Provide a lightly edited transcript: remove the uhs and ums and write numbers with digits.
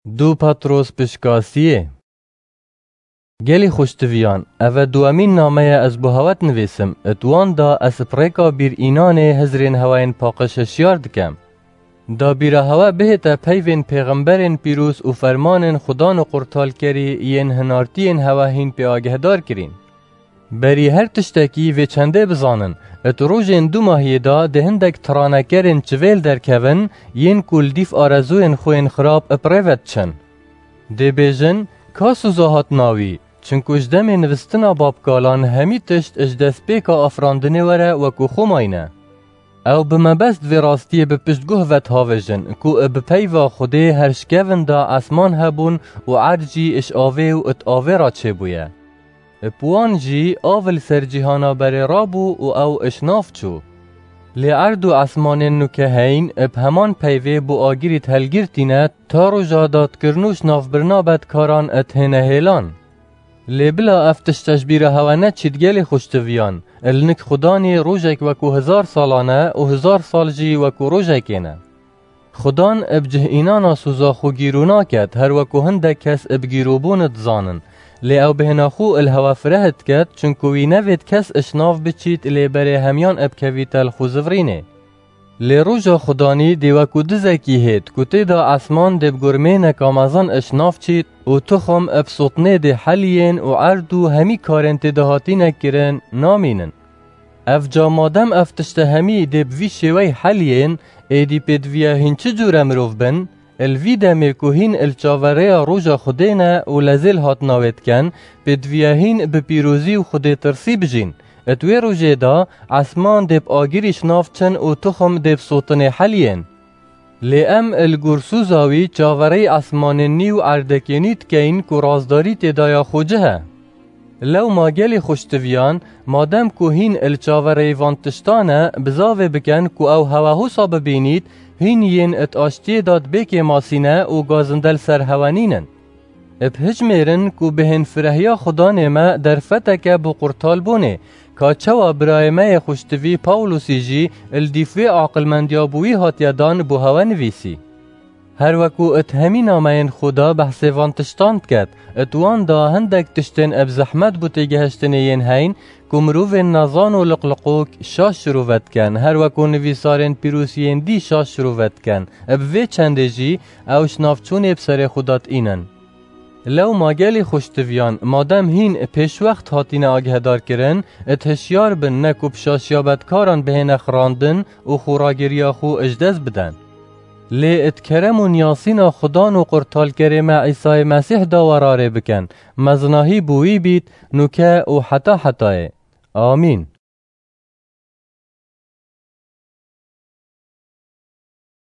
دو پتروس پشکاسیه گلی خوشتویان او دوامین نامه از بوهوت نویسم اتوان دا از پریکا بیر اینانه هزرین هواین پاقششیار دکم دا بیر هوا بهتا پیوین پیغمبرین پیروز و فرمانین خدان و قرطال کری ین هنارتین هواهین پی آگهدار کرین بری هر تشتکی و چنده بزانن ات روژین دو ماهی دا دهندک ترانکرین چویل در کون ین کل دیف آرزوین خوین خراب اپریوت چن ده بیجن کاسو زاهات ناوی چنکو اجدم نوستنا بابکالان همی تشت اجدس پیکا افراندنه وره وکو خوماینه او بمبست وی راستی بپشتگوه وط هاوشن کو بپیوا خوده هرشکوین دا اسمان هبون و عرجی اش آوه و ات آوه را چه بویه پوان جی آول سر جیهانا بره رابو و او اشناف چو لی اردو اسمانین نو که هین اب همان پیوه بو آگیریت هلگیرتینه تا رو جادات کرنوش ناف برنابت کاران ات هنه هیلان لی بلا افتش تشبیر هوانه چیدگل خوشتویان النک خدانی روژک وکو 1000 سالانه و 1000 سال جی وکو روژکینه خدان اب جهینانا سوزا خو گیرونا کد هر وکو هنده کس اب گیروبونت زانن لی او بهناخو الهوا فرهت کد چونکوی نوید کس اشناف بچید لی بره همیان اب کویتل خوزورینه لی روژا خدانی دیوکو دزکی هید کتی دا اسمان دب گرمین کامازان اشناف چید و تخم اب سطنه دی حلین و عردو همی کارنت دهاتین کرن نامینن اف جامادم افتشت همی دب وی شوی حلین ایدی پیدویا هنچ جور مروف بن الوی دمی که هین الچاوره روژا خودینه و لزل هات ناوید کن پیدویا هین بپیروزی و خود ترسی بجین اتوی روژه دا اسمان دب آگیریش نافچن و تخم دب سوطن حلین لی ام الگرسوزاوی چاوره اسمان نیو اردکینیت که این که رازداری تدایا خوجه لو ماگلی خوشتویان مادم که هین الچاوره وانتشتانه بزاوه بکن که او هواهوسا ببینید هین ین ات آشتی داد بکی ماسینه و گازندل سرهوانینن اب هجمیرن که بهن فرهیا خدا نیمه در فتک بو قرطال بونه که چوا برایمه خوشتوی پاولوسی جی الدیفوی عاقلمندیابوی هاتیدان بو هوا نویسی هر وکو ات همی نامین خدا بحث وانتشتاند کد ات وان دا هندک تشتن اب زحمت بو تگهشتن ین هین کمروف نازان و لقلقوک شاش شروفت کن هر وکو نویسارن پیروسین دی شاش شروفت کن اب وی چنده جی او شنافچون اب سر خودات اینن لو ماگلی خوشتویان مادم هین پیش وقت هاتین آگهدار کرن ات هشیار بن نکو بشاشیابت کاران بهین اخراندن و خوراگیریا خو اجدز بدن لی ات کرم و نیاسین خدان و قرطال کرم عیسی مسیح داوراره بکن مزناهی بوی بید نوکه و حتا حتای آمین